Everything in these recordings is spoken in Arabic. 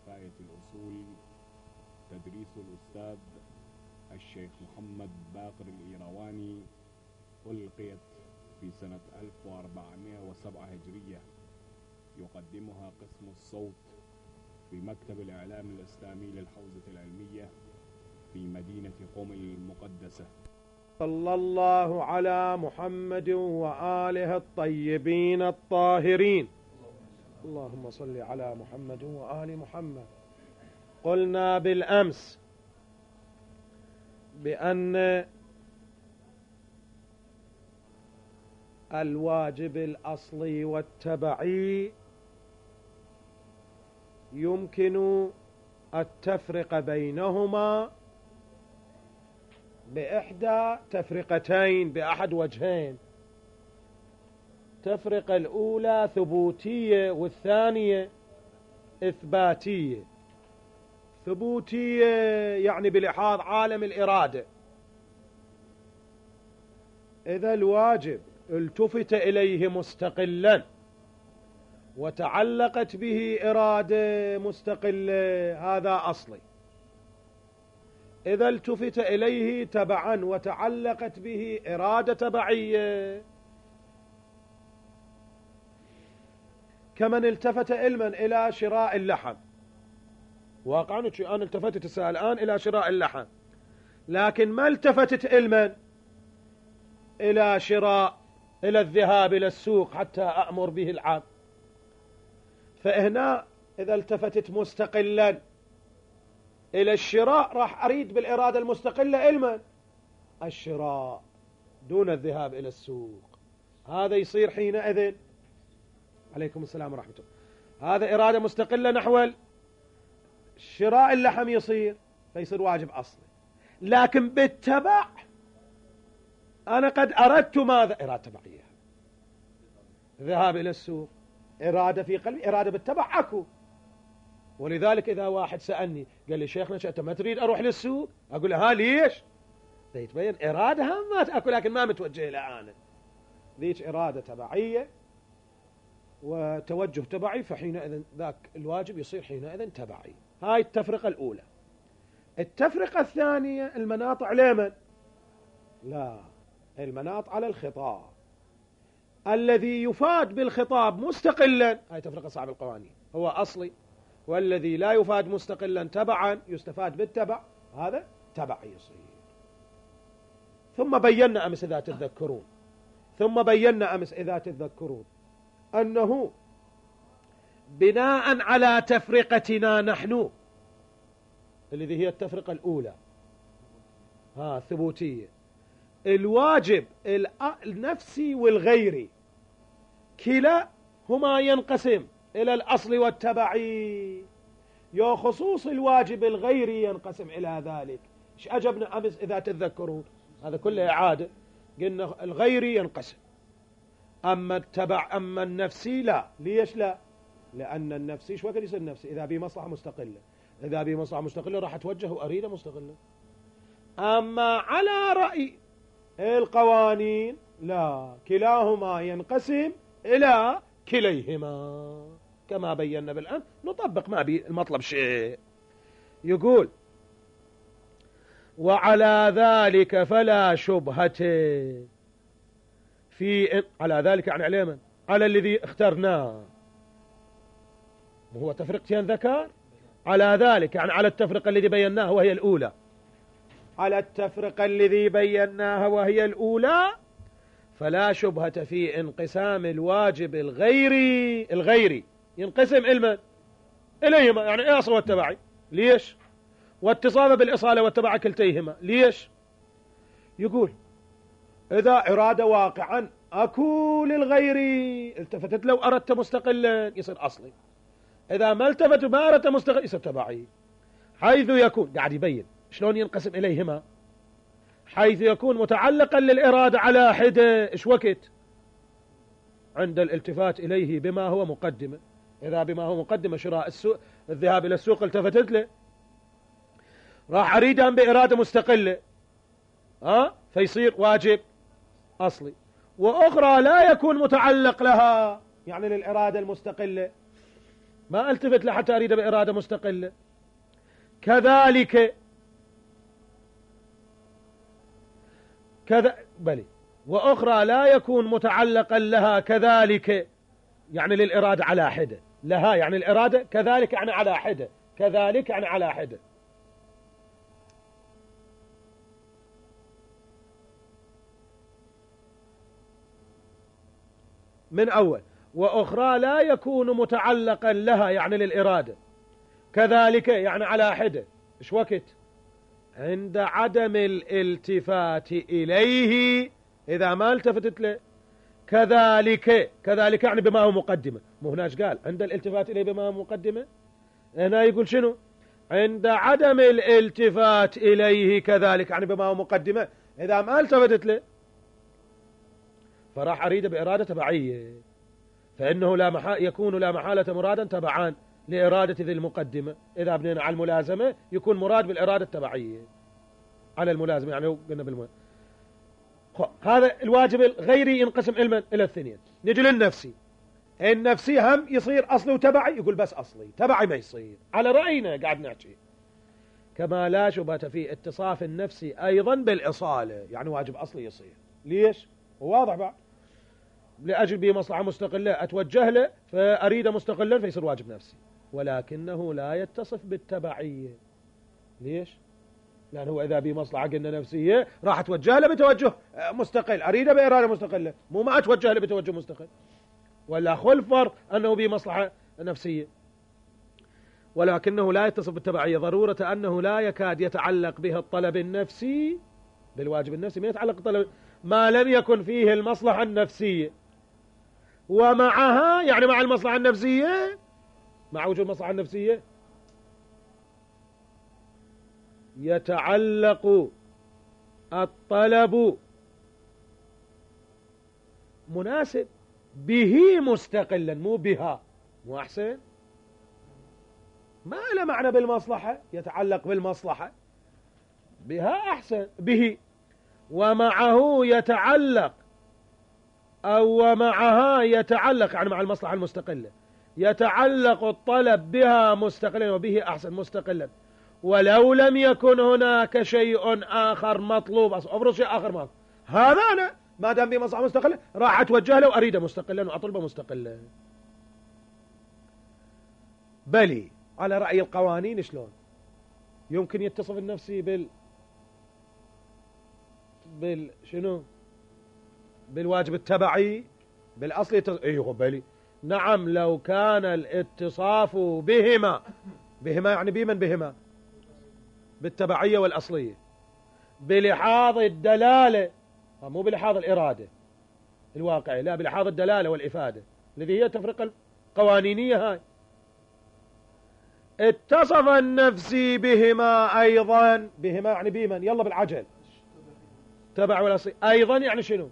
حكاية الأصول تدريس الأستاذ الشيخ محمد باقر الإيرواني، ألقيت في سنة 1407 هجرية. يقدمها قسم الصوت في مكتب الإعلام الإسلامي للحوزة العلمية في مدينة قم المقدسة. صلى الله على محمد وآله الطيبين الطاهرين. اللهم صل على محمد وآل محمد. قلنا بالأمس بأن الواجب الأصلي والتبعي يمكن التفرقة بينهما بإحدى تفرقتين، بأحد وجهين. التفرقة الأولى ثبوتية والثانية إثباتية. ثبوتية يعني بلحاظ عالم الإرادة، إذا الواجب التفت إليه مستقلا وتعلقت به إرادة مستقلة هذا أصلي. إذا التفت إليه تبعا وتعلقت به إرادة تبعية، كمن التفت علما إلى شراء اللحم. واقعا أنا التفتت الآن إلى شراء اللحم، لكن ما التفتت علما إلى الذهاب إلى السوق حتى أأمر به العام. فهنا إذا التفتت مستقلا إلى الشراء راح أريد بالإرادة المستقلة علما الشراء دون الذهاب إلى السوق. هذا يصير حينئذ، عليكم السلام ورحمة الله، هذا إرادة مستقلة نحو شراء اللحم يصير، فيصير واجب أصلي. لكن بالتبع أنا قد أردت ماذا؟ إرادة تبعية، ذهاب إلى السوق، إرادة في قلبي، إرادة بالتبع أكو. ولذلك إذا واحد سألني قال لي شيخنا أنت ما تريد أروح للسوق؟ أقول له ها ليش؟ يتبين إرادة ما أكو لكن ما متوجه إلى أنا، ذيك إرادة تبعية وتوجه تبعي، فحينئذ ذاك الواجب يصير حينئذ تبعي. هاي التفرقة الأولى. التفرقة الثانية المناط على من؟ لا، المناط على الخطاب. الذي يفاد بالخطاب مستقلا، هاي تفرقة صعب القوانين، هو أصلي. والذي لا يفاد مستقلا تبعا يستفاد بالتبع، هذا تبعي يصير. ثم بينا أمس إذا تذكرون أنه بناء على تفرقتنا نحن الذي هي التفرقة الأولى ثبوتية، الواجب النفسي والغيري كلا هما ينقسم إلى الأصل والتبعي. يا خصوص الواجب الغيري ينقسم إلى ذلك. إيش أجبنا أمس إذا تتذكرون؟ هذا كله إعادة. قلنا الغيري ينقسم، أما التبع أما النفسي لا. ليش لا؟ لأن النفسي شو وقت يصير النفسي؟ إذا بمصلحة مستقلة، إذا بمصلحة مستقلة راح أتوجه وأريد مستقلة. أما على رأي القوانين لا، كلاهما ينقسم إلى كليهما كما بينا بالآن. نطبق ما بي المطلب شيء. يقول وعلى ذلك فلا شبهة في، على ذلك يعني على من؟ على الذي اخترناه. وهو تفرقتين ذكر. على ذلك يعني على التفرقة الذي بيناها وهي الأولى، على التفرقة الذي بيناها وهي الأولى فلا شبهة في انقسام الواجب الغيري ينقسم علما إليهما، يعني إيه أصل والتبعي. ليش؟ واتصابه بالإصالة والتبع كلتيهما. ليش؟ يقول إذا إرادة واقعا أكو للغيري التفتت لو أردت مستقلا يصير أصلي، إذا ما التفت ما أردت مستقل يصير تبعي. حيث يكون قاعد يبين شلون ينقسم إليهما، حيث يكون متعلقا للإرادة على حدة. إيش وقت؟ عند الالتفات إليه بما هو مقدمة. إذا بما هو مقدمة شراء السوق، الذهاب إلى السوق التفتت له، راح أريدها بإرادة مستقلة فيصير واجب أصلي. وأخرى لا يكون متعلق لها، يعني للإرادة المستقلة ما التفت له حتى أريد بإرادة مستقلة. كذلك بلي، وأخرى لا يكون متعلقا لها كذلك يعني للإرادة على حدة، لها يعني الإرادة، كذلك يعني على حدة، كذلك يعني على حدة. من أول، وأخرى لا يكون متعلقا لها يعني للإرادة، كذلك يعني على حدة. إيش وقت؟ عند عدم الالتفات إليه، إذا ما التفتت له. كذلك، كذلك يعني بما هو مقدمة، مو هناش قال عند الالتفات إليه بما هو مقدمة، هنا يقول شنو؟ عند عدم الالتفات إليه كذلك يعني بما هو مقدمة، إذا ما التفتت له فراح أريد بإرادة تبعية، فإنه يكون لا محالة مرادا تبعان لإرادة ذي المقدمة. إذا بنينا على الملازمة يكون مراد بالإرادة التبعية على الملازمة، يعني قلنا بالملازمة. هذا الواجب الغيري ينقسم إلى الاثنين. نجي للنفسي. النفسي هم يصير أصلي وتبعي، يقول بس أصلي، تبعي ما يصير، على رأينا قاعد نحكي. كما لا شبهة في اتصاف النفسي أيضا بالإصالة، يعني واجب أصلي يصير. ليش؟ واضح بعد، لأجل به مصلحة مستقلة أتوجه له فأريد مستقلا فيصير واجب نفسي، ولكنه لا يتصف بالتبعية. ليش؟ لأنه هو إذا به مصلحة قلنا نفسية راح أتوجه له بتوجه مستقل، أريد بإرادة مستقلة، مو ما أتوجه له بتوجه مستقل. ولا خلف فرق أنه به مصلحة نفسية، ولكنه لا يتصف بالتبعية، ضرورة أنه لا يكاد يتعلق به الطلب النفسي بالواجب النفسي، ما يتعلق الطلب ما لم يكن فيه المصلحة النفسية، ومعها يعني مع المصلحة النفسية، مع وجود المصلحة النفسية يتعلق الطلب مناسب به مستقلا، مو بها، مو أحسن؟ ما له معنى بالمصلحة، يتعلق بالمصلحة، بها أحسن، به. ومعه يتعلق أو معها يتعلق يعني مع المصلحة المستقلة، يتعلق الطلب بها مستقلا وبه أحسن مستقلا، ولو لم يكن هناك شيء آخر مطلوب، أفرض شيء آخر ما هذا أنا ما دام به مصلحة مستقلة راح أتوجه له وأريده مستقلا وأطلبه مستقلا. بلي على رأي القوانين شلون يمكن يتصف النفسي شنو؟ بالواجب التبعي بالأصل ايوه بلي، نعم، لو كان الاتصاف بهما يعني بمن بهما؟ بالتبعية والأصلية، بلحاظ الدلالة، مو بلحاظ الإرادة الواقعي، لا، بلحاظ الدلالة والإفادة الذي هي التفرقة القوانينية هاي. اتصف النفسي بهما أيضا، بهما يعني بمن؟ يلا بالعجل، تبع والأصلي أيضا يعني شنو؟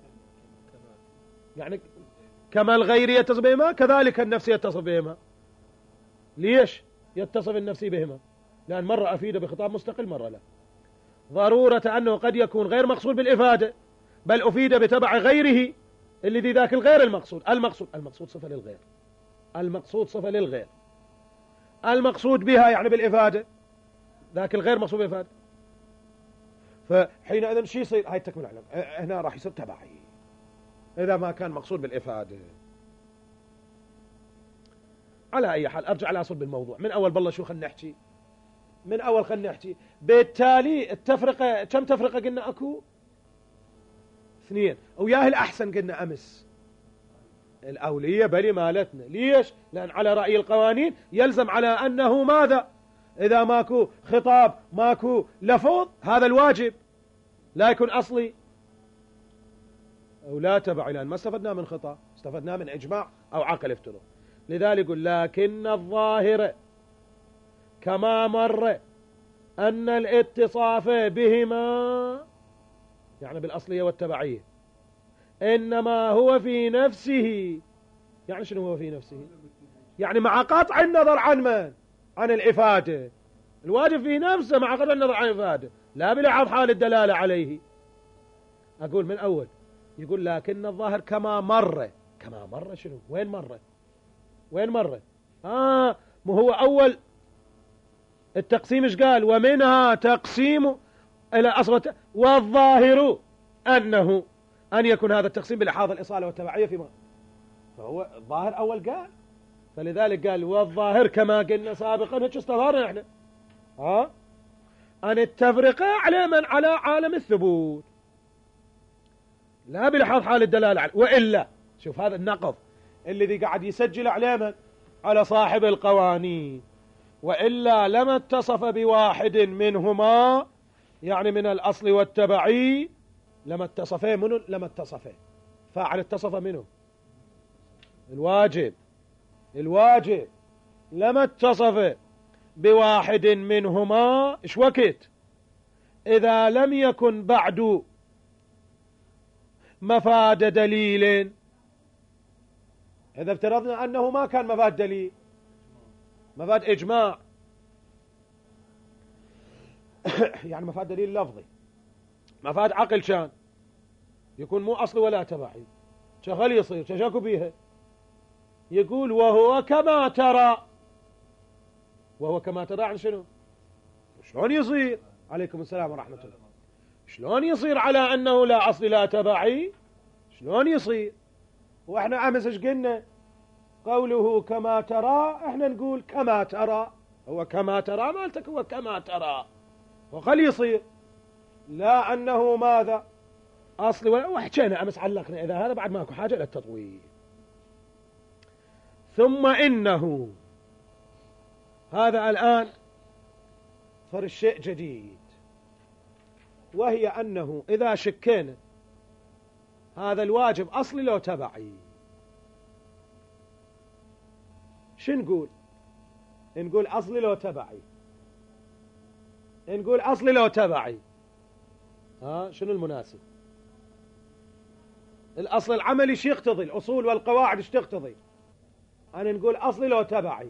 يعني كما الغير يتصف بهما كذلك النفسي يتصف بهما. ليش يتصف النفسي بهما؟ لأن مرة أفيد بخطاب مستقل، مرة لا، ضرورة أنه قد يكون غير مقصود بالإفادة، بل أفيد بتبع غيره الذي ذاك الغير المقصود. المقصود صفة للغير، المقصود صفة للغير، المقصود بها يعني بالإفادة، ذاك الغير مقصود بالإفادة. فحينئذ شو يصير؟ هاي التكملة هنا راح يصير تبعي إذا ما كان مقصود بالإفادة. على أي حال أرجع على أصل بالموضوع من أول. بالله شو خلنا نحكي من أول، خلنا نحكي. بالتالي التفرقة كم تفرقة قلنا أكو؟ 2، وياه الأحسن قلنا أمس الأولية بلي مالتنا. ليش؟ لأن على رأي القوانين يلزم على أنه ماذا؟ إذا ماكو خطاب ماكو لفظ هذا الواجب لا يكون أصلي أو لا تبعي، لأن ما استفدنا من خطاب، استفدنا من إجماع أو عقل افترض. لذلك يقول لكن الظاهر كما مر أن الاتصاف بهما يعني بالأصلية والتبعية إنما هو في نفسه. يعني شنو هو في نفسه؟ يعني مع قطع النظر عن من؟ عن الإفادة. الواجب في نفسه مع قطع النظر عن الإفادة، لا بلحاظ حال الدلالة عليه. أقول من أول، يقول لكن الظاهر كما مر. كما مر شنو؟ وين مر؟ ما هو أول التقسيم إيش قال؟ ومنها تقسيم إلى أصل والظاهر أنه أن يكون هذا التقسيم بلحاظ الإصالة والتبعية فيما فهو الظاهر أول قال، فلذلك قال والظاهر كما قلنا سابقا. هيك استظهرنا احنا أن التفرقة على من؟ على عالم الثبوت، لا بلحاظ حال الدلالة على. وإلا شوف هذا النقض الذي قاعد يسجل على من؟ على صاحب القوانين. وإلا لما اتصف بواحد منهما يعني من الأصل والتبعي، لما اتصفه منه، لما اتصفه فاعل اتصف منه الواجب لما اتصف بواحد منهما ايش وقت؟ إذا لم يكن بعد مفاد دليل. إذا افترضنا أنه ما كان مفاد دليل، مفاد إجماع يعني مفاد دليل لفظي، مفاد عقل، كان يكون مو أصلي ولا تبعي، شغل يصير شاكو بيها. يقول وهو كما ترى. وهو كما ترى عن شنو؟ شلون يصير؟ عليكم السلام ورحمة الله. شلون يصير على أنه لا أصل لا تبعي؟ شلون يصير؟ وإحنا أمس إيش قلنا؟ قوله كما ترى، إحنا نقول كما ترى، هو كما ترى مالتك، هو كما ترى، وخل يصير لا أنه ماذا؟ أصلي ولا. وحكينا أمس علقنا إذا هذا بعد ماكو حاجة إلى التطويل. ثم إنه هذا الآن صار الشيء جديد، وهي أنه إذا شكينا هذا الواجب أصلي لو تبعي، شو نقول؟ نقول أصلي لو تبعي، نقول أصلي لو تبعي. شنو المناسب؟ الأصل العملي شو يقتضي؟ الأصول والقواعد ايش تقتضي؟ أنا نقول أصلي لو تبعي.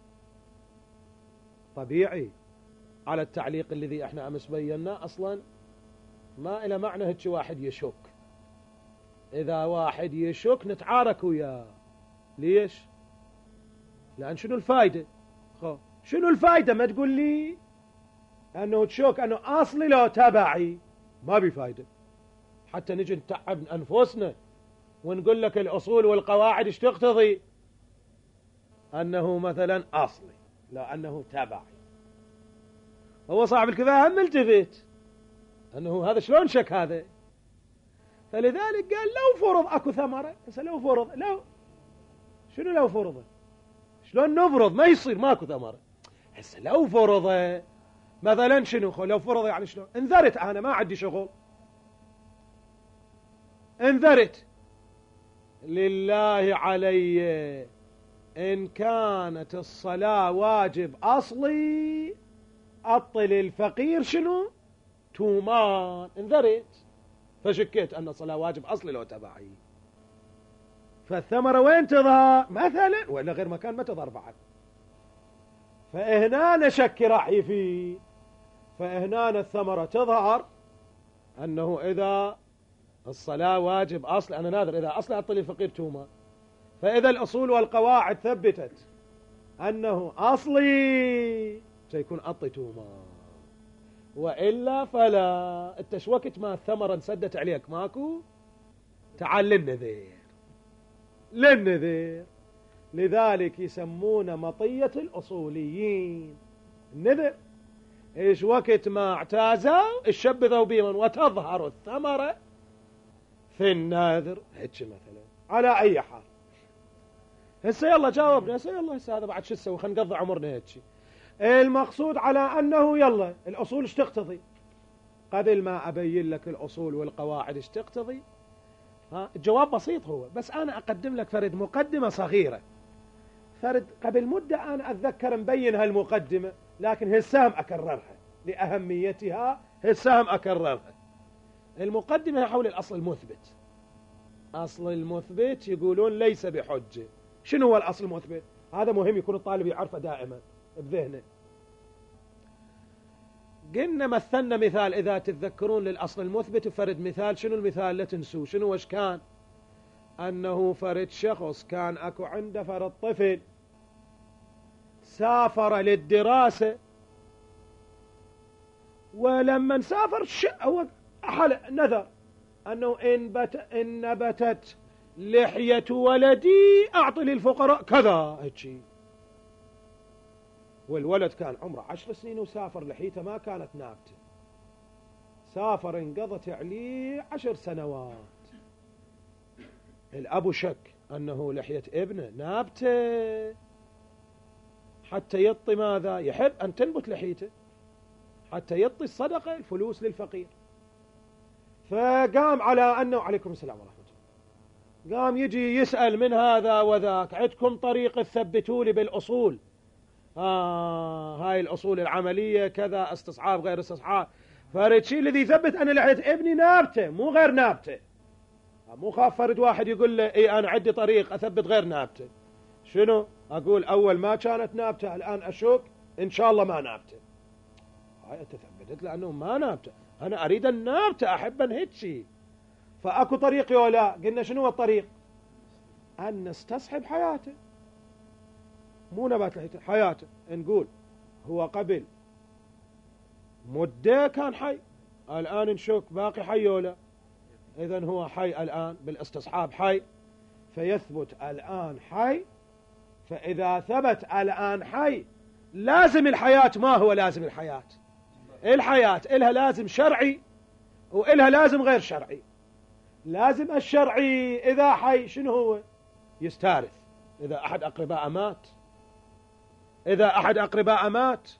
طبيعي على التعليق الذي احنا أمس بينا أصلا ما إلى معنى هيك واحد يشك. إذا واحد يشك نتعارك وياه. ليش؟ لأن شنو الفايدة؟ شنو الفايدة؟ ما تقول لي أنه تشك أنه أصلي لو تبعي، ما بفايدة. حتى نجي نتعب أنفسنا ونقول لك الأصول والقواعد ايش تقتضي؟ أنه مثلا أصلي لا أنه تبعي. هو صاحب الكفاية هم ملتفت أنه هذا شلون شك هذا؟ فلذلك قال لو فرض أكو ثمرة. هسه لو فرض، لو شنو لو فرض؟ شلون نفرض؟ ما يصير ماكو ثمرة. هسه لو فرض مثلا شنو؟ لو فرض يعني شلون؟ انذرت أنا ما عندي شغل، انذرت لله علي إن كانت الصلاة واجب أصلي أطل الفقير شنو؟ تومان. انذرت فشكيت أن الصلاة واجب أصلي لو تبعي، فالثمرة وين تظهر؟ مثلا ولا غير مكان ما تظهر بعد. فهنا نشك راح يفيد، فهنا الثمرة تظهر أنه إذا الصلاة واجب أصل، أنا ناظر إذا أصل أطل الفقير تومان، فإذا الأصول والقواعد ثبتت أنه أصلي سيكون أطي تومان، وإلا فلا. التشوكت ما الثمرة انسدت عليك ماكو، تعال للنذير. لذلك يسمون مطية الأصوليين النذر. إيش وقت ما اعتازوا الشبذوا بيمن وتظهر الثمرة في النذر. هيك مثلا على أي حال. هسه يلا جاوبنا. هسه يلا هسه هذا بعد شو تسوي؟ خلينا نقضي عمرنا هيك. المقصود على أنه يلا الأصول ايش تقتضي؟ قبل ما أبين لك الأصول والقواعد ايش تقتضي، الجواب بسيط هو، بس أنا أقدم لك فرد مقدمة صغيرة. فرد قبل مدة أنا أتذكر مبين هالمقدمة، لكن هالسهم أكررها لأهميتها. هالسهم أكررها. المقدمة حول الأصل المثبت. أصل المثبت يقولون ليس بحجة. شنو هو الأصل المثبت؟ هذا مهم يكون الطالب يعرفه دائما بذهنه. قلنا مثلنا مثال إذا تتذكرون للأصل المثبت، فرد مثال. شنو المثال؟ لا تنسوا. شنو وش كان؟ أنه فرد شخص كان أكو عنده فرد طفل سافر للدراسة، ولما سافر هو نذر أنه إن نبتت لحية ولدي أعطي للفقراء كذا هيك. والولد كان عمره 10 سنين وسافر، لحيته ما كانت نابتة، سافر انقضت عليه 10 سنوات. الأب شك أنه لحية ابنه نابتة حتى يعطي ماذا؟ يحب أن تنبت لحيته حتى يعطي الصدقة، الفلوس للفقير. فقام على أنه عليكم السلام ورحمة الله، قام يجي يسأل من هذا وذاك، عندكم طريقة ثبتوا لي بالأصول، هاي الأصول العملية كذا، استصحاب غير استصحاب، فرد شيء الذي يثبت أن لحية ابني نابتة مو غير نابتة. مو خاف فرد واحد يقول له اي أنا عندي طريق أثبت غير نابتة. شنو؟ أقول أول ما كانت نابتة، الآن أشك إن شاء الله ما نابتة. هاي تثبتت لأنه ما نابتة، أنا أريد النابتة، أحب أن هيك. فأكو طريق ولا؟ قلنا شنو الطريق؟ أن نستصحب حياته، مو نبات لحيته، حياته. نقول هو قبل مدة كان حي، الآن نشك باقي حي ولا؟ إذن هو حي الآن بالاستصحاب حي، فيثبت الآن حي. فإذا ثبت الآن حي، لازم الحياة ما هو لازم الحياة؟ الحياة إلها لازم شرعي وإلها لازم غير شرعي. لازم الشرعي إذا حي شنو هو؟ يستارث. إذا أحد أقرباء مات، إذا أحد أقرباء مات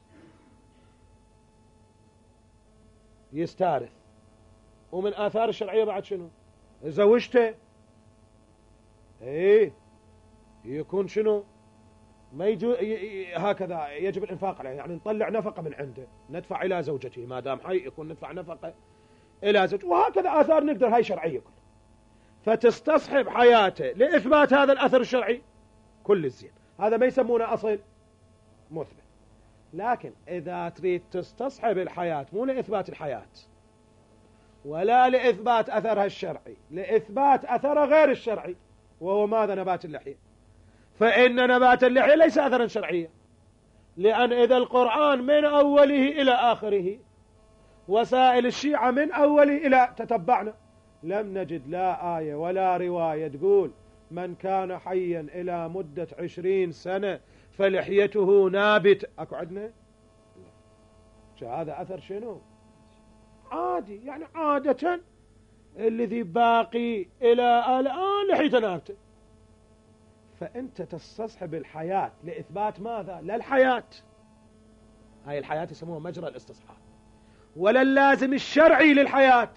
يستارث. ومن آثار الشرعية بعد شنو؟ زوجته ايه يكون شنو؟ ما يجو هكذا يجب الإنفاق عليه، يعني نطلع نفقة من عنده ندفع إلى زوجته، ما دام حي يكون ندفع نفقة إلى زوجته، وهكذا آثار نقدر هاي شرعية كلها. فتستصحب حياته لإثبات هذا الأثر الشرعي كل الزين، هذا ما يسمونه أصل مثبت. لكن إذا تريد تستصحب الحياة مو لإثبات الحياة ولا لإثبات أثرها الشرعي، لإثبات أثرها غير الشرعي، وهو ماذا؟ نبات اللحية. فإن نبات اللحية ليس أثرا شرعيا، لأن إذا القرآن من أوله إلى آخره، وسائل الشيعة من أوله إلى تتبعنا، لم نجد لا آية ولا رواية تقول من كان حيا إلى مدة 20 سنة فلحيته نابت. أكو عندنا؟ هذا أثر شنو؟ عادي، يعني عادة الذي باقي إلى الآن لحيته نابته. فأنت تستصحب الحياة لإثبات ماذا؟ لا الحياة، هاي الحياة يسموها مجرى الاستصحاب، ولا اللازم الشرعي للحياة،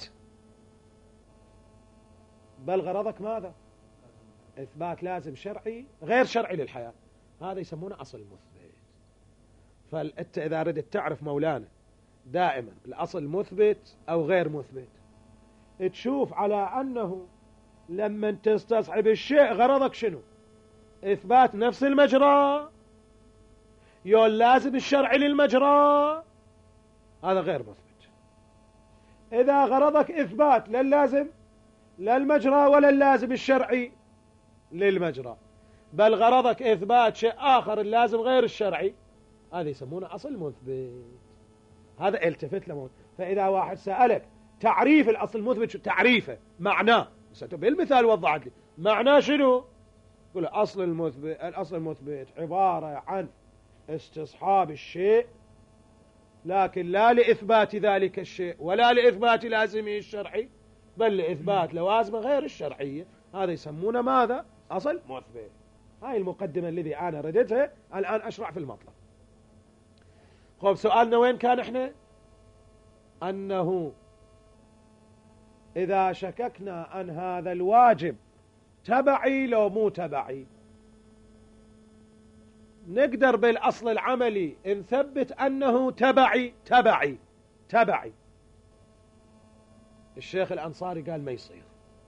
بل غرضك ماذا؟ إثبات لازم شرعي غير شرعي للحياة، هذا يسمونه أصل مثبت. فأنت إذا ردت تعرف مولانا دائما الأصل مثبت أو غير مثبت، تشوف على أنه لما تستصحب الشيء غرضك شنو؟ إثبات نفس المجرى، يقول لازم الشرعي للمجرى، هذا غير مثبت. إذا غرضك إثبات لا اللازم لا المجرى ولا اللازم الشرعي للمجرى، بل غرضك إثبات شيء آخر اللازم غير الشرعي، هذا يسمونه أصل مثبت. هذا التفت له. فإذا واحد سألك تعريف الأصل المثبت شو تعريفه؟ معناه بالمثال وضحت لي معناه شنو؟ قل الأصل المثبت عبارة عن استصحاب الشيء، لكن لا لإثبات ذلك الشيء ولا لإثبات لازمه الشرعي، بل لإثبات لوازمه غير الشرعية، هذا يسمونه ماذا؟ أصل مثبت. هاي المقدمة الذي أنا ردتها، الآن أشرع في المطلب. خب سؤالنا وين كان احنا؟ أنه إذا شككنا أن هذا الواجب تبعي لو مو تبعي، نقدر بالأصل العملي نثبت أنه تبعي. الشيخ الأنصاري قال ما يصير،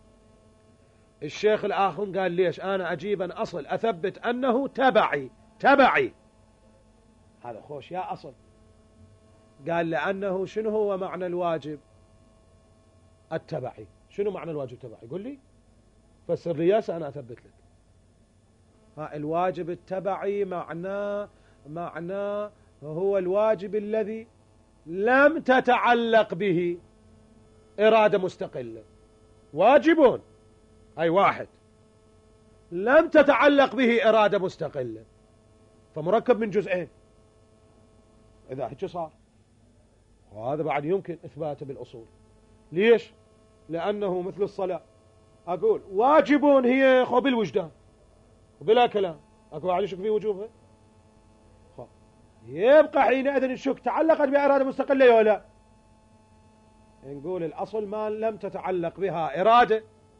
الشيخ الآخر قال ليش أنا أجيب أن أصل أثبت أنه تبعي. هذا خوش يا أصل. قال لأنه شنو هو معنى الواجب التبعي؟ شنو معنى الواجب التبعي؟ قل لي، فسر لي أنا أثبت لك. الواجب التبعي معناه معناه هو الواجب الذي لم تتعلق به إرادة مستقلة. واجب أي واحد لم تتعلق به إرادة مستقلة، فمركب من جزئين. إذا هيك صار، وهذا بعد يمكن إثباته بالأصول. ليش؟ لأنه مثل الصلاة، أقول واجب هي بالوجدان وبلا كلام، أقول واحد يشك في وجوبها، يبقى حينئذ الشك تعلقت بإرادة مستقلة ولا لا؟ نقول الأصل ما لم تتعلق بها إرادة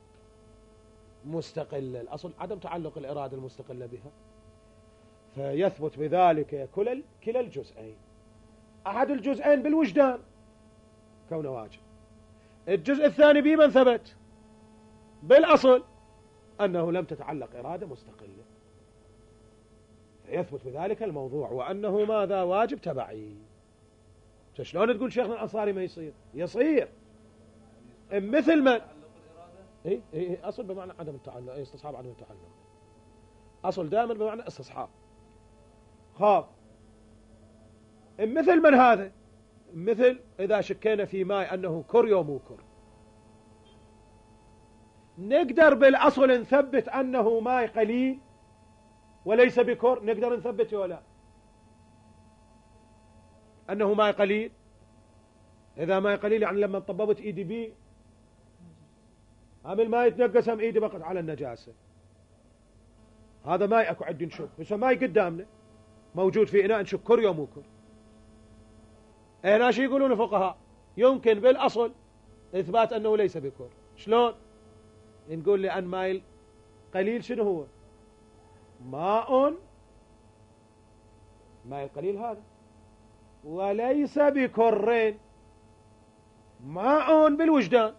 مستقلة، الأصل عدم تعلق الإرادة المستقلة بها، فيثبت بذلك كلا الجزئين. أحد الجزئين بالوجدان كونه واجب، الجزء الثاني بمن ثبت بالأصل أنه لم تتعلق إرادة مستقلة، فيثبت بذلك الموضوع وأنه ماذا؟ واجب تبعي. شلون تقول شيخنا الأنصاري ما يصير مثل من إيه أصل بمعنى عدم التعلق، استصحاب عدم التعلق، أصل دائما بمعنى استصحاب. خاب مثل من هذا؟ مثل إذا شكينا في ماء أنه كر يوم مو كر، نقدر بالأصل نثبت أنه ماء قليل وليس بكر، نقدر نثبت ولا أنه ماء قليل؟ إذا ماء قليل يعني لما طببت إيدي بيه عمل ما يتنقص هم إيدي بقت على النجاسة، هذا ماء أكو عندي نشوف، بس ماء قدامنا موجود في إناء نشوف كر يوم مو كر. هنا شو يقولون الفقهاء؟ يمكن بالأصل إثبات أنه ليس بكر. شلون؟ نقول لأن ماء قليل شنو هو؟ ماء القليل هذا وليس بكرين، ماء بالوجدان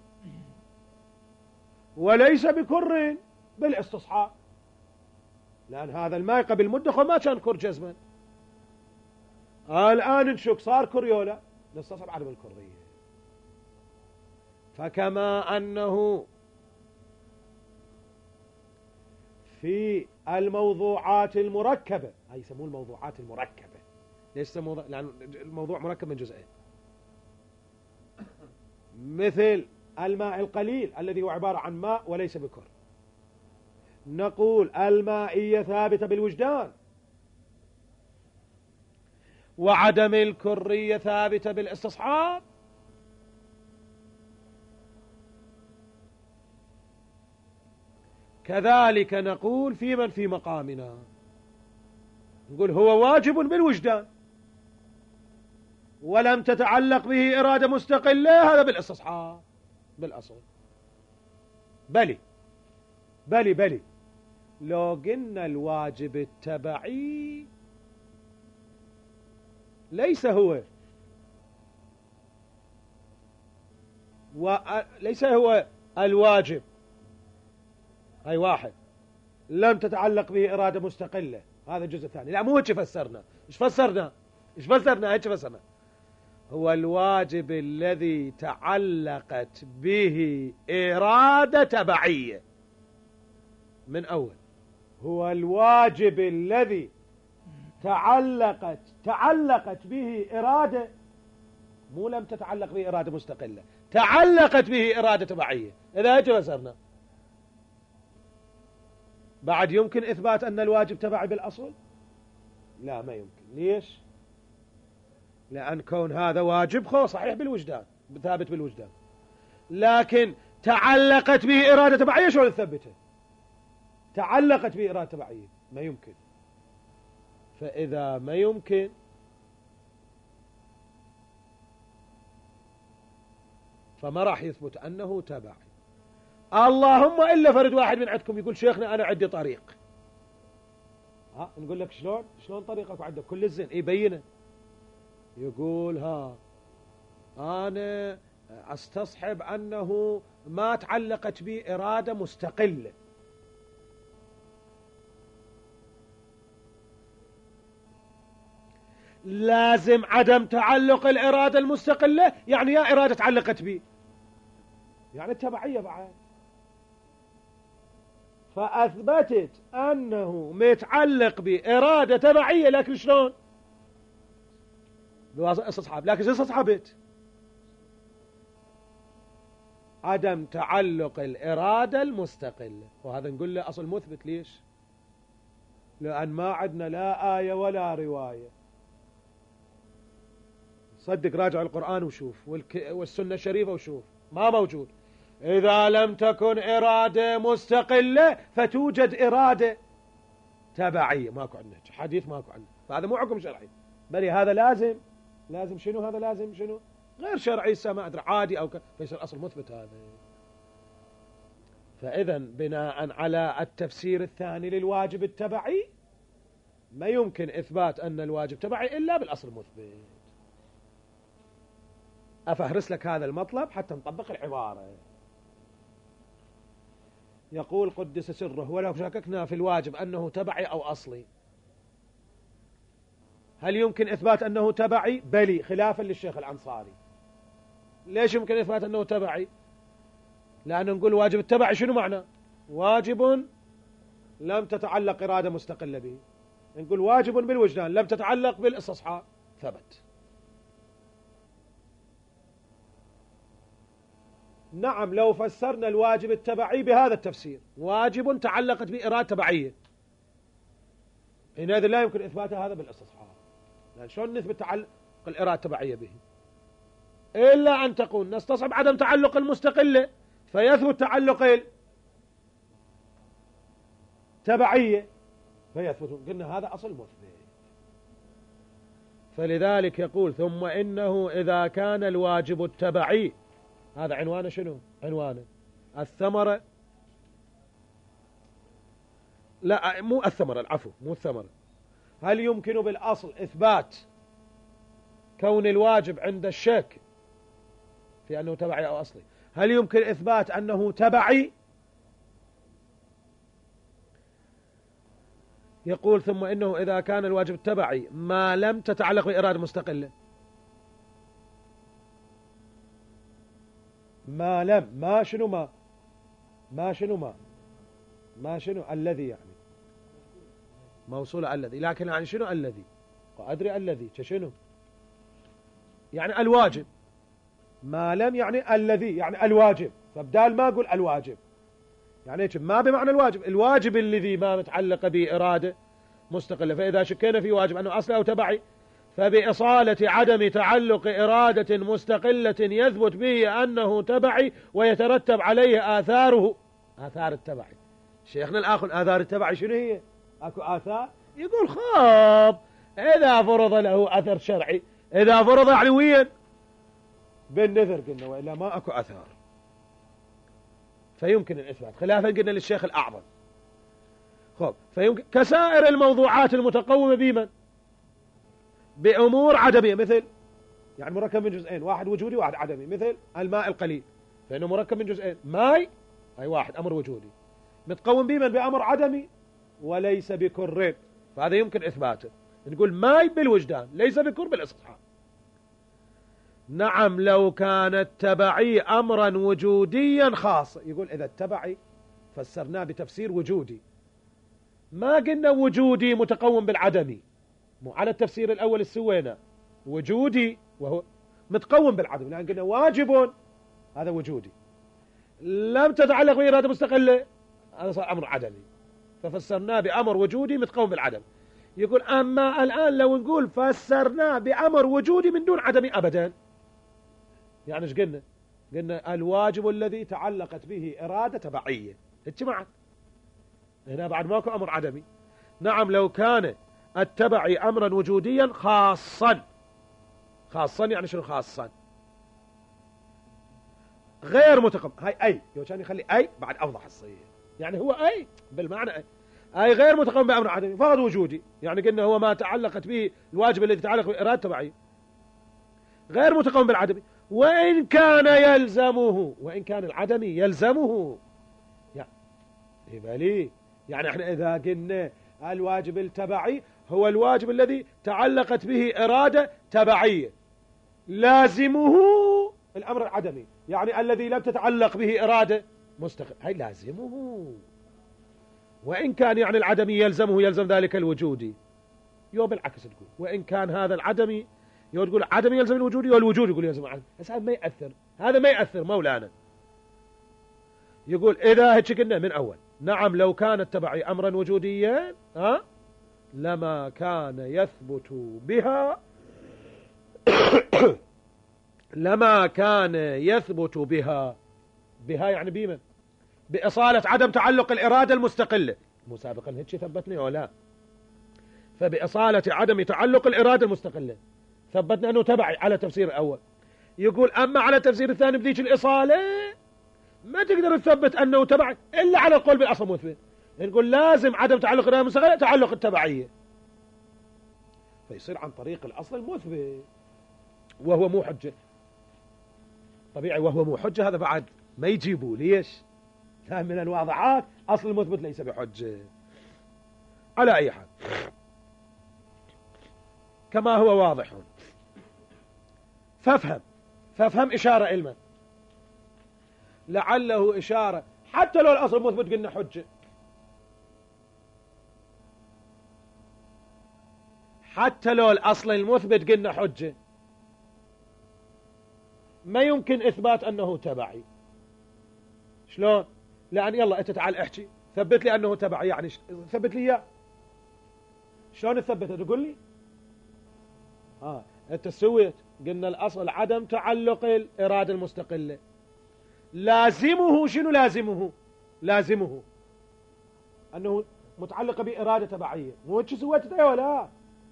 وليس بكرين بالاستصحاب، لأن هذا الماء قبل مدة ما كان كر جزما، الآن نشك صار كريولا، نستصحب عدم الكرية. فكما أنه في الموضوعات المركبة، هاي يسمون الموضوعات المركبة، ليش يسمون؟ لأن الموضوع مركب من جزئين، مثل الماء القليل الذي هو عبارة عن ماء وليس بكر، نقول المائية ثابتة بالوجدان، وعدم الكرية ثابتة بالاستصحاب. كذلك نقول في من في مقامنا، نقول هو واجب بالوجدان ولم تتعلق به إرادة مستقلة، هذا بالاستصحاب بالأصل. بلي لو قلنا الواجب التبعي ليس هو ليس هو الواجب، هاي واحد لم تتعلق به إرادة مستقلة، هذا الجزء الثاني. لا مو هيك فسرنا، ايش فسرنا هيك فسرنا، هو الواجب الذي تعلقت به إرادة تبعية. من أول هو الواجب الذي تعلقت به إرادة، مو لم تتعلق به إرادة مستقلة، تعلقت به إرادة تبعية. إذا هيك فسرنا بعد يمكن إثبات أن الواجب تبعي بالأصل؟ لا ما يمكن. ليش؟ لأن كون هذا واجب صحيح بالوجدان، ثابت بالوجدان، لكن تعلقت به إرادة تبعية، شلون نثبتها؟ تعلقت به إرادة تبعية، ما يمكن. فإذا ما يمكن فما راح يثبت أنه تبعي. اللهم إلا فرد واحد من عندكم يقول شيخنا أنا عندي طريق، نقول لك شلون طريقك وعندك كل الزين يبينه، يقول أنا أستصحب أنه ما تعلقت به إرادة مستقلة، لازم عدم تعلق الإرادة المستقلة، يعني يا إرادة تعلقت به يعني التبعية بعد. فأثبتت أنه متعلق بإرادة تبعية، لكن شلون؟ استصحاب، لكن شو استصحبت؟ عدم تعلق الإرادة المستقلة، وهذا نقول له أصل مثبت. ليش؟ لأن ما عندنا لا آية ولا رواية. صدق راجع القرآن وشوف والسنة الشريفة وشوف، ما موجود. إذا لم تكن إرادة مستقلة فتوجد إرادة تبعية، ماكو عندنا حديث، ماكو عندنا، فهذا مو حكم شرعي، بل هذا لازم شنو؟ هذا لازم شنو؟ غير شرعي، ما أدري عادي أو فيصير أصل مثبت هذا. فإذا بناء على التفسير الثاني للواجب التبعي ما يمكن إثبات أن الواجب تبعي إلا بالأصل المثبت. أفهرس لك هذا المطلب حتى نطبق العبارة. يقول قدس سره: ولو شككنا في الواجب أنه تبعي أو أصلي، هل يمكن إثبات أنه تبعي؟ بلي، خلافا للشيخ الأنصاري. ليش يمكن إثبات أنه تبعي؟ لأن نقول واجب التبعي شنو معنى؟ واجب لم تتعلق إرادة مستقلة به. نقول واجب بالوجدان لم تتعلق بالاستصحاب، ثبت. نعم، لو فسرنا الواجب التبعي بهذا التفسير، واجب تعلقت بإرادة تبعية، حينئذ لا يمكن إثبات هذا بالاستصحاب، لأن شلون نثبت تعلق الإرادة التبعية به؟ إلا أن تقول نستصحب عدم تعلق المستقلة فيثبت تعلق التبعية فيثبت. قلنا هذا أصل مثبت. فلذلك يقول: ثم إنه إذا كان الواجب التبعي، هذا عنوانه شنو؟ عنوانه الثمرة، لا مو الثمرة، العفو، مو الثمرة. هل يمكن بالأصل إثبات كون الواجب عند الشك في أنه تبعي أو أصلي؟ هل يمكن إثبات أنه تبعي؟ يقول: ثم إنه إذا كان الواجب التبعي ما لم تتعلق بإرادة مستقلة، ما لم، ما شنو ما شنو الذي، يعني موصولة الذي، لكن يعني شنو الذي؟ أدري الذي شنو يعني الواجب، ما لم يعني الذي يعني الواجب، فبدال ما أقول الواجب يعني ما بمعنى الواجب الذي ما متعلق بإرادة مستقلة. فإذا شكينا في واجب أنه أصلي أو تبعي فبإصالة عدم تعلق إرادة مستقلة يثبت به أنه تبعي ويترتب عليه آثاره، آثار التبعي. شيخنا الآخر آثار التبعي شنو هي؟ أكو آثار؟ يقول خاب، إذا فرض له أثر شرعي، إذا فرض يعني وين؟ بالنذر قلنا، وإلا ما أكو أثار. فيمكن الإثبات، خلافا قلنا للشيخ الأعظم. خب، فيمكن كسائر الموضوعات المتقومة بمن؟ بأمور عدمية، مثل يعني مركب من جزئين، واحد وجودي واحد عدمي، مثل الماء القليل فإنه مركب من جزئين، ماء أي واحد أمر وجودي متقوم بمن؟ بأمر عدمي وليس بكر، فهذا يمكن إثباته. نقول ماء بالوجدان ليس بكر بالاستصحاب. نعم، لو كان التبعي أمرا وجوديا خاصا، يقول إذا التبعي فسرناه بتفسير وجودي، ما قلنا وجودي متقوم بالعدمي، مو على التفسير الأول السوينا وجودي وهو متقوم بالعدم، لأن قلنا واجب هذا وجودي لم تتعلق بإرادة مستقلة، هذا صار أمر عدمي، ففسرناه بأمر وجودي متقوم بالعدم. يقول أما الآن لو نقول فسرناه بأمر وجودي من دون عدمي أبدا، يعني ايش قلنا؟ قلنا الواجب الذي تعلقت به إرادة تبعية، اجتمعت هنا بعد ماكو أمر عدمي. نعم، لو كان التبعي أمرا وجوديا خاصا يعني شنو خاصا؟ غير متقوم، هاي أي لو كان يخلي أي بعد أوضح الصيغة، يعني هو أي بالمعنى أي غير متقوم بأمر عدمي فقط وجودي، يعني قلنا هو ما تعلقت به الواجب الذي تعلق بإرادة تبعية غير متقوم بالعدمي، وإن كان يلزمه، وإن كان العدمي يلزمه، يعني يعني احنا إذا قلنا الواجب التبعي هو الواجب الذي تعلقت به إرادة تبعية لازمه الأمر العدمي، يعني الذي لم تتعلق به إرادة مستقل، هاي لازمه. وإن كان يعني العدمي يلزم ذلك الوجودي، يو بالعكس تقول وإن كان هذا العدمي يو تقول عدمي يلزم الوجودي والوجود يقول يلزم العدمي، بس هذا ما يأثر، هذا ما يأثر مولانا. يقول إذا هيك قلنا من أول نعم لو كان التبعي أمرا وجوديا لما كان يثبت بها لما كان يثبت بها يعني بمن؟ بإصالة عدم تعلق الإرادة المستقلة، مو سابقا هيك ثبتني ولا لا؟ فبإصالة عدم تعلق الإرادة المستقلة ثبتنا أنه تبعي على تفسير الأول. يقول أما على التفسير الثاني بذيك الإصالة ما تقدر تثبت أنه تبعي إلا على القول بالأصل مثبت، نقول لازم عدم تعلق الإرادة المستقلة تعلق التبعية، فيصير عن طريق الأصل المثبت وهو مو حجة طبيعي، وهو مو حجة هذا بعد ما يجيبوا ليش؟ لا من الواضحات أصل المثبت ليس بحجة. على أي حال كما هو واضح فافهم إشارة علما لعله إشارة حتى لو الأصل المثبت قلنا حجة، حتى لو الأصل المثبت قلنا حجة ما يمكن إثبات أنه تبعي. شلون؟ لأن يلا أنت تعال احكي ثبت لي أنه تبعي، يعني ثبت لي إياه. شلون تثبته؟ تقول لي أنت سويت قلنا الأصل عدم تعلق الإرادة المستقلة، لازمه شنو؟ لازمه أنه متعلقة بإرادة تبعية، مو هيك سويت أنت ولا؟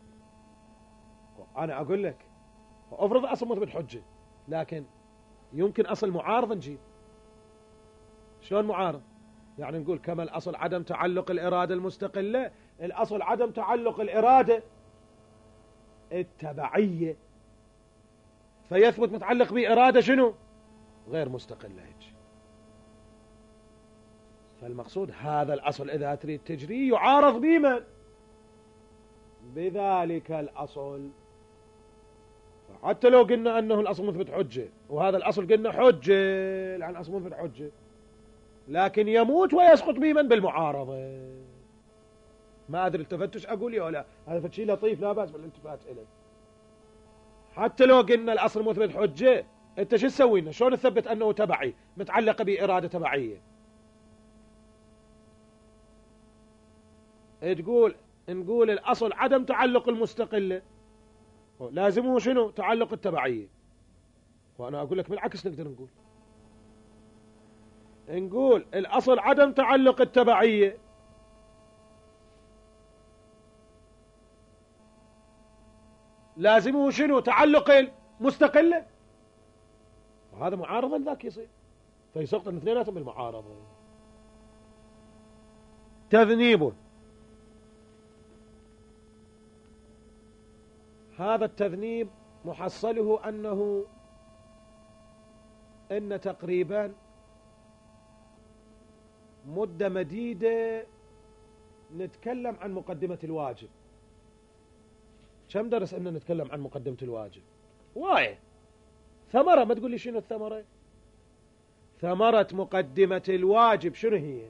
أنا أقول لك أفرض أصل مثبت حجة لكن يمكن أصل معارض نجيب. شلون معارض؟ يعني نقول كما الأصل عدم تعلق الإرادة المستقلة، الأصل عدم تعلق الإرادة التبعية، فيثبت متعلق بإرادة شنو؟ غير مستقلة هيك. فالمقصود هذا الأصل إذا تريد تجري يعارض بمن؟ بذلك الأصل. حتى لو قلنا أنه الأصل مثبت حجة وهذا الأصل قلنا حجة لأن الأصل مثبت حجة، لكن يموت ويسقط بمن؟ بالمعارضة. ما أدري التفتش أقول يا لا، هذا شيء لطيف لا بأس بالالتفات إليه. حتى لو قلنا الأصل مثبت حجة أنت شو تسوي لنا؟ شلون تثبت أنه تبعي متعلقة بإرادة تبعية؟ نقول الأصل عدم تعلق المستقلة لازمه شنو؟ تعلق التبعية. وأنا أقول لك بالعكس نقدر نقول الأصل عدم تعلق التبعية لازمه شنو؟ تعلق المستقلة، وهذا معارضا ذاك يصير، فيسقط الاثنيناتهم بالمعارضة. تذنيب، هذا التذنيب محصله أن تقريبا مدة مديدة نتكلم عن مقدمة الواجب. كم درس أننا نتكلم عن مقدمة الواجب؟ وايه ثمرة، ما تقول لي شنو الثمرة؟ ثمرة مقدمة الواجب شنو هي؟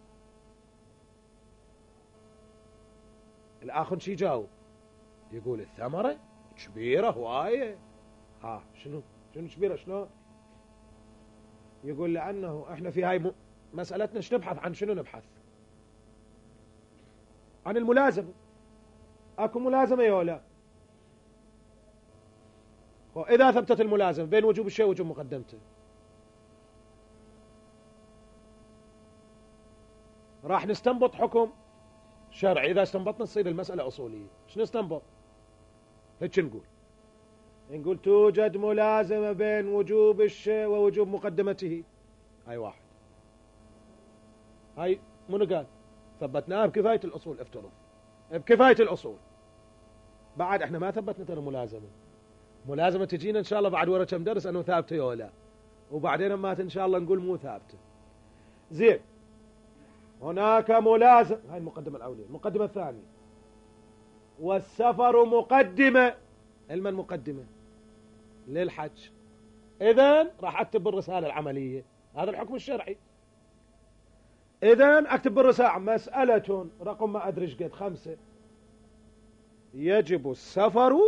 الآخر شي جاوب يقول الثمرة كبيرة هواية. شنو كبيرة شنو؟ يقول لأنه احنا في هاي مسألتنا نبحث عن شنو؟ نبحث عن الملازمة. اكو ملازمة يا ولا؟ وإذا ثبتت الملازمة بين وجوب الشيء ووجوب مقدمته راح نستنبط حكم شرعي. إذا استنبطنا تصير المسألة أصولية. شنو نستنبط؟ هيك نقول توجد ملازمة بين وجوب الشيء ووجوب مقدمته. هاي واحد، هاي منو قال؟ ثبتناها بكفاية الأصول. افترض بكفاية الأصول، بعد احنا ما ثبتنا ترى ملازمة تجينا ان شاء الله بعد ورا كم درس انه ثابتة ولا لا، وبعدين ما ان شاء الله نقول مو ثابتة. زين، هناك ملازم، هاي المقدمة الأولية. المقدمة الثانية، والسفر مقدمة. المن مقدمة للحج. إذن راح أكتب بالرسالة العملية هذا الحكم الشرعي. إذن أكتب بالرساعة مسألة رقم ما أدري قد 5 يجب السفر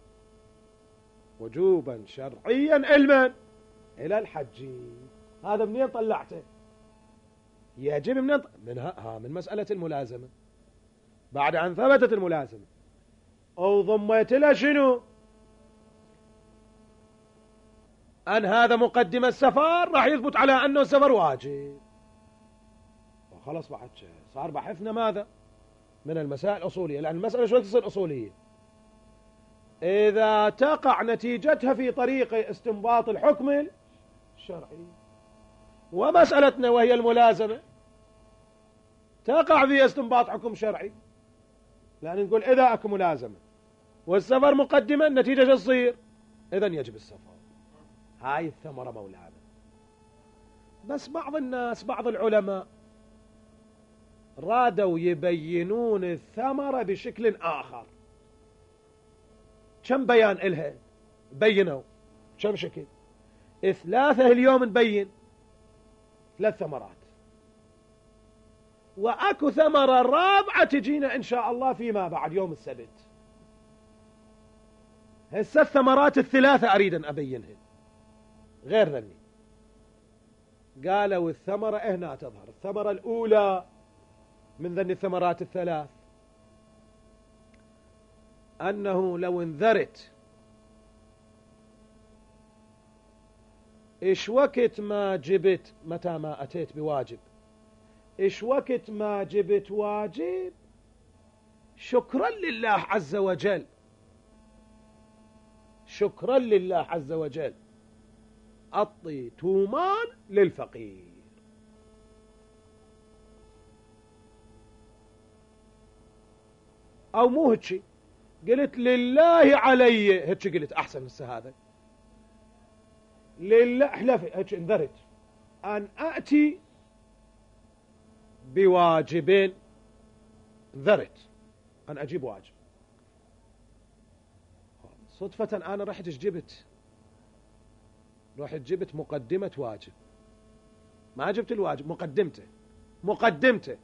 وجوبا شرعيا علما إلى الحج. هذا منين طلعته؟ يجب من مسألة الملازمة. بعد أن ثبتت الملازمة أو ضميت لها شنو؟ أن هذا مقدم السفر راح يثبت على أنه السفر واجب. وخلص بعد صار بحثنا ماذا؟ من المسائل الأصولية، لأن المسألة شوي تصير أصولية. إذا تقع نتيجتها في طريق استنباط الحكم الشرعي، ومسألتنا وهي الملازمة تقع في استنباط حكم شرعي، لأن نقول إذا أكو ملازمة والسفر مقدمة النتيجة شو تصير؟ إذن يجب السفر. هاي الثمرة مولانا. بس بعض الناس بعض العلماء رادوا يبينون الثمرة بشكل آخر. كم بيان إلها بينوا كم شكل؟ 3 اليوم نبين 3 ثمرات، وأكو ثمرة رابعة تجينا إن شاء الله فيما بعد يوم السبت. هسه الثمرات ال3 أريد أن أبينها غير ذني. قالوا الثمرة هنا تظهر. الثمرة الأولى من ذني الثمرات ال3 أنه لو انذرت إيش وقت ما جبت، متى ما أتيت بواجب، إيش وقت ما جبت واجب شكرا لله عز وجل، شكرا لله عز وجل أعطي تومان للفقير. أو مو هيك قلت لله علي، هيك قلت أحسن هسه هذا لله حلفي هيك انذرت أن أأتي بواجب، انذرت أن أجيب واجب. صدفة أنا رحت جبت مقدمة واجب، ما جبت الواجب، مقدمته.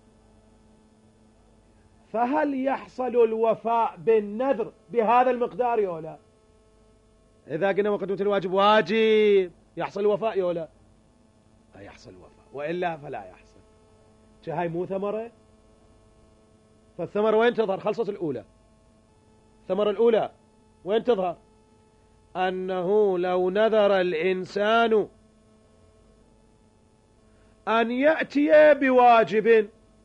فهل يحصل الوفاء بالنذر بهذا المقدار يا لا؟ إذا قلنا مقدمة الواجب واجب يحصل الوفاء يا لا؟ لا يحصل الوفاء، وإلا فلا يحصل. هاي مو ثمرة؟ فالثمرة وين تظهر؟ خلصت الأولى. الثمرة الأولى وين تظهر؟ أنه لو نذر الإنسان أن يأتي بواجب،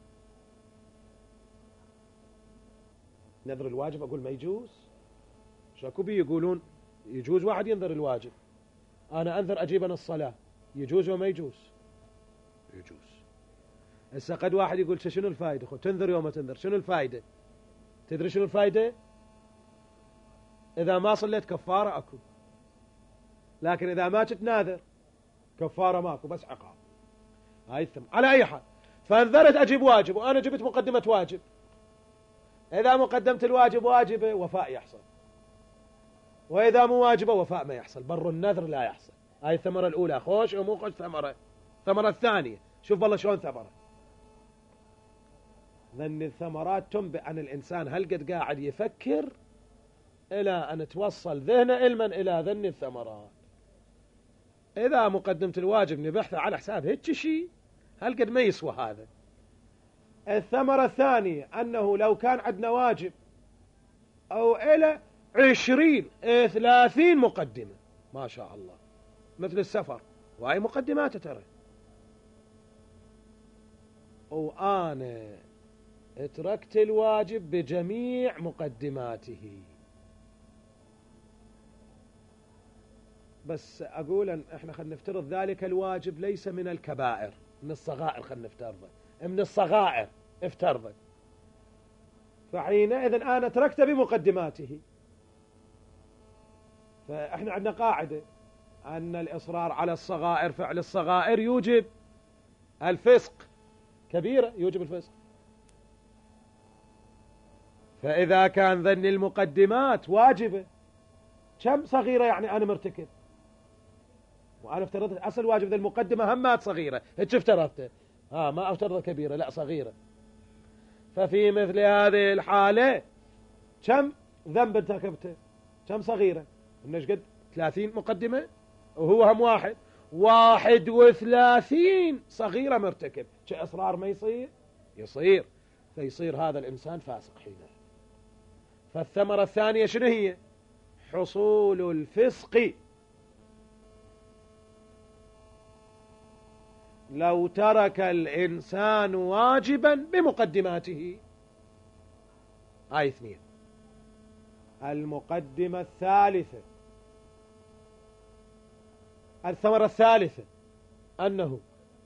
نذر الواجب أقول ما يجوز. شاكوبي يقولون يجوز واحد ينذر الواجب. أنا أنذر أجيب الصلاة، يجوز وما يجوز؟ يجوز. هسه قد واحد يقول شنو الفائدة؟ تنذر يوم تنذر، شنو الفائدة؟ تدري شنو الفائدة؟ إذا ما صليت كفارة أكو، لكن إذا ما تتناذر كفارة ماكو، بس عقاب. هاي الثم. على أي حال فانذرت أجيب واجب، وأنا جبت مقدمة واجب. إذا مقدمت الواجب واجبة وفاء يحصل، وإذا مو واجبة وفاء ما يحصل، بر النذر لا يحصل. هاي الثمرة الأولى خوش ومو خوش ثمرة. الثمرة الثانية شوف والله شلون ثمرة. ذن الثمرات تنبئ عن الإنسان هل قد قاعد يفكر إلى أن توصل ذهنه علما إلى ذن الثمرات. إذا مقدمة الواجب نبحثه على حساب هيك شيء، هل قد ما يسوى هذا. الثمرة الثانية أنه لو كان عندنا واجب أو إلى 20 30 مقدمة ما شاء الله، مثل السفر وهي مقدمات ترى، وأنا اتركت الواجب بجميع مقدماته. بس أقول أن إحنا خلينا نفترض ذلك الواجب ليس من الكبائر، من الصغائر، خلينا نفترضه من الصغائر افترضه، فحينئذ أنا تركته بمقدماته. فإحنا عندنا قاعدة أن الإصرار على الصغائر، فعل الصغائر يوجب الفسق، كبيرة يوجب الفسق. فإذا كان ذن المقدمات واجبة، كم صغيرة يعني أنا مرتكب، وأنا افترضت أصل واجب ذا المقدمة همات صغيرة، هيك افترضته، ما افترض كبيرة، لا صغيرة. ففي مثل هذه الحالة كم ذنب ارتكبته؟ كم صغيرة؟ منش قد 30 مقدمة وهو هم 31 صغيرة مرتكب. كإصرار ما يصير فيصير هذا الإنسان فاسق حينها. فالثمرة الثانية شنو هي؟ حصول الفسق. لو ترك الإنسان واجبا بمقدماته. آية 2. المقدمة الثالثة، الثمرة الثالثة أنه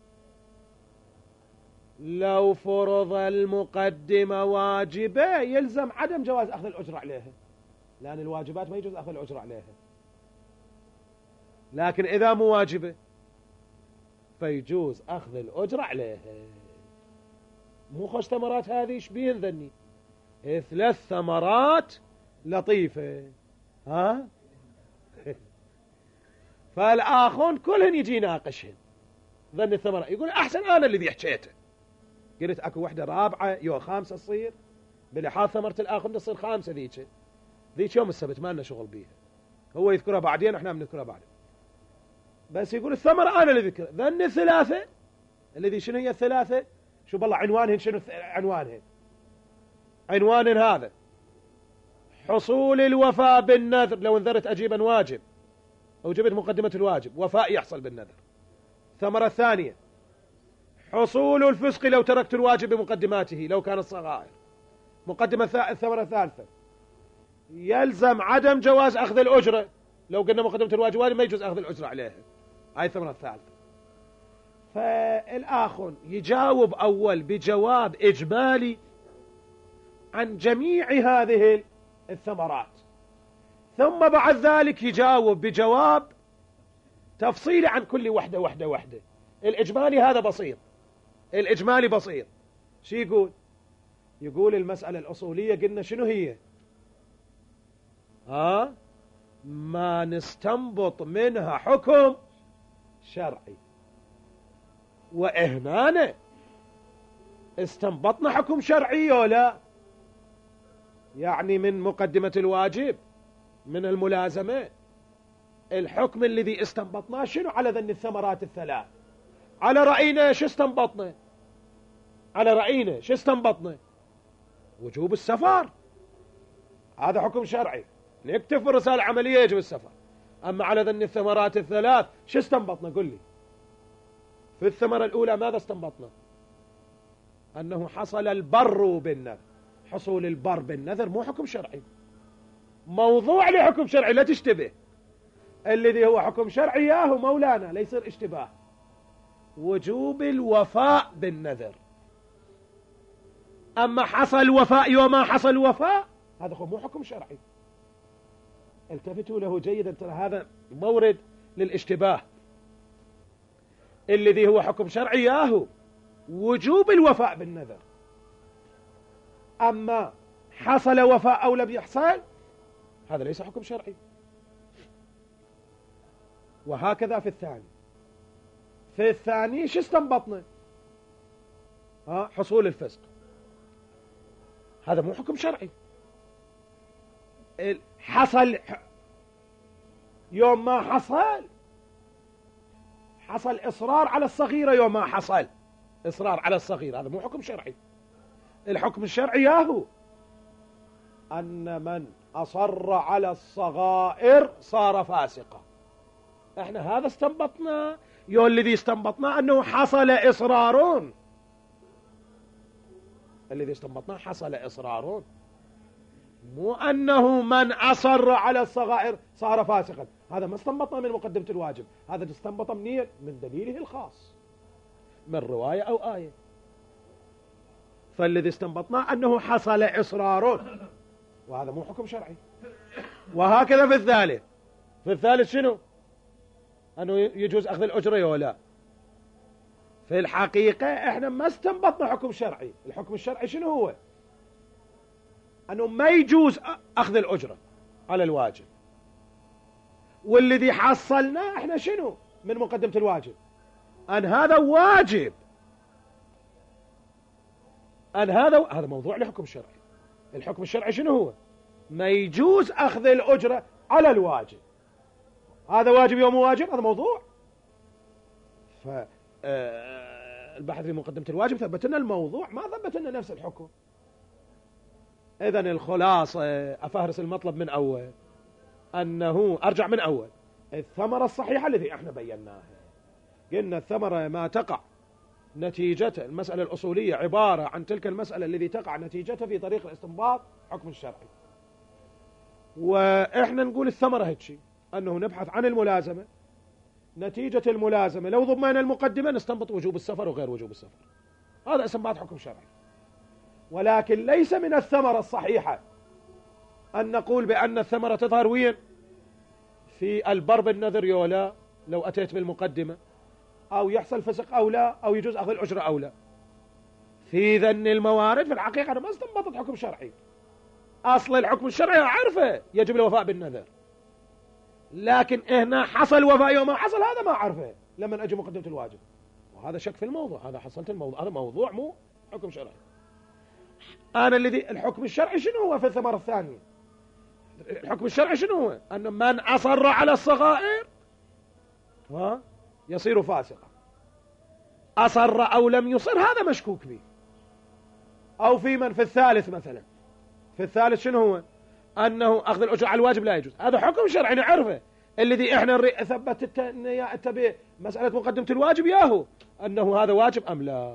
لو فرض المقدمة واجبة يلزم عدم جواز أخذ الأجرة عليها، لأن الواجبات ما يجوز أخذ الأجرة عليها. لكن إذا مو واجبة فيجوز أخذ الأجرة عليها. مو خوش ثمرات هذه شبين ذني؟ 3 ثمرات لطيفة. فالآخون كلهن يجي يناقشهن ظن الثمرة، يقول أحسن أنا الذي حكيته. قلت أكو وحدة رابعة يو 5 تصير بلحاظ ثمرة الآخر تصير 5. ذيك يوم السبت ما لنا شغل بيها، هو يذكرها بعدين احنا بنذكرها بعدين. بس يقول الثمرة أنا اللي ذكرها. ظن 3 الذي شنو هي 3؟ شو بالله عنوانهن شنو عنوانهن هذا حصول الوفاء بالنذر. لو انذرت أجيبا واجب أو جبت مقدمة الواجب وفاء يحصل بالنذر. الثمرة الثانية حصول الفسق لو تركت الواجب بمقدماته لو كان الصغائر. مقدمة الثمرة الثالثة يلزم عدم جواز أخذ الأجرة. لو قلنا مقدمة الواجب ما يجوز أخذ الأجرة عليها. هاي الثمرة الثالثة. فالآخر يجاوب أول بجواب إجمالي عن جميع هذه الثمرات، ثم بعد ذلك يجاوب بجواب تفصيلي عن كل وحدة. الإجمالي هذا بسيط، الإجمالي بسيط. شو يقول المسألة الأصولية قلنا شنو هي؟ ما نستنبط منها حكم شرعي. وإهنا استنبطنا حكم شرعي ولا؟ يعني من مقدمة الواجب، من الملازمة، الحكم الذي استنبطناه شنو على ذن الثمرات الثلاث؟ على رأينا شو استنبطنا؟ وجوب السفر. هذا حكم شرعي نكتب في الرسالة العملية يجب السفر. أما على ذن الثمرات الثلاث شو استنبطنا؟ قل لي. في الثمرة الأولى ماذا استنبطنا؟ أنه حصل البر بالنذر. حصول البر بالنذر مو حكم شرعي، موضوع لحكم شرعي، لا تشتبه. الذي هو حكم شرعي ياهو مولانا لا يصير اشتباه. وجوب الوفاء بالنذر. أما حصل وفاء وما حصل وفاء هذا هو مو حكم شرعي. التفتوا له جيدا، ترى هذا مورد للاشتباه. الذي هو حكم شرعي ياهو وجوب الوفاء بالنذر. أما حصل وفاء أو لم يحصل هذا ليس حكم شرعي. وهكذا في الثاني. في الثاني شو استنبطنا؟ حصول الفسق. هذا مو حكم شرعي. حصل يوم ما حصل إصرار على الصغيرة. يوم ما حصل إصرار على الصغيرة هذا مو حكم شرعي. الحكم الشرعي ياهو أن من أصر على الصغائر صار فاسقا. احنا هذا استنبطنا. الذي استنبطنا أنه حصل إصرار. الذي استنبطنا حصل إصرار، مو أنه من أصر على الصغائر صار فاسقا. هذا ما استنبطنا من مقدمة الواجب، هذا استنبط من دليله الخاص، من رواية أو آية. فالذي استنبطنا أنه حصل إصرار، وهذا مو حكم شرعي. وهكذا في الثالث. في الثالث شنو؟ أنه يجوز أخذ الأجرة ولا؟ في الحقيقة احنا ما استنبطنا حكم شرعي. الحكم الشرعي شنو هو؟ أنه ما يجوز أخذ الأجرة على الواجب. والذي حصلنا احنا شنو من مقدمة الواجب؟ أن هذا واجب أن هذا موضوع لحكم شرعي. الحكم الشرعي شنو هو؟ ما يجوز أخذ الأجرة على الواجب، هذا واجب يوم واجب، هذا موضوع. فالبحث في مقدمة الواجب ثبت لنا الموضوع، ما ثبت لنا نفس الحكم. إذن الخلاصة أفهرس المطلب من أول، أنه أرجع من أول، الثمرة الصحيحة التي احنا بيناها، قلنا الثمرة ما تقع نتيجة المسألة الأصولية عبارة عن تلك المسألة التي تقع نتيجتها في طريق الاستنباط حكم الشرعي. وإحنا نقول الثمرة هيك، أنه نبحث عن الملازمة، نتيجة الملازمة لو ضمينا المقدمة نستنبط وجوب السفر وغير وجوب السفر، هذا استنباط حكم شرعي. ولكن ليس من الثمرة الصحيحة أن نقول بأن الثمرة تظهر وين؟ في البر بالنذر يولا لو أتيت بالمقدمة، أو يحصل فسق أو لا، أو يجوز أخذ الأجرة أو لا. في ذن الموارد في الحقيقة أنا ما استنبطت حكم شرعي، أصل الحكم الشرعي أعرفه يجب الوفاء بالنذر، لكن هنا حصل وفاء يوم ما حصل هذا ما أعرفه لما أجي مقدمة الواجب، وهذا شك في الموضوع، هذا حصلت الموضوع، هذا موضوع مو حكم شرعي. أنا الذي الحكم الشرعي شنو هو في الثمرة الثانية؟ الحكم الشرعي شنو هو؟ أن من أصر على الصغائر يصير فاسقا، أصر أو لم يصر هذا مشكوك به. أو في من في الثالث مثلا، في الثالث شنو هو؟ أنه أخذ الأجر على الواجب لا يجوز، هذا حكم شرعي نعرفه، الذي إحنا ثبت أنت بمسألة مقدمة الواجب ياهو أنه هذا واجب أم لا.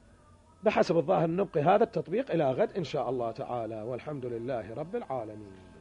بحسب الظاهر نبقي هذا التطبيق إلى غد إن شاء الله تعالى، والحمد لله رب العالمين.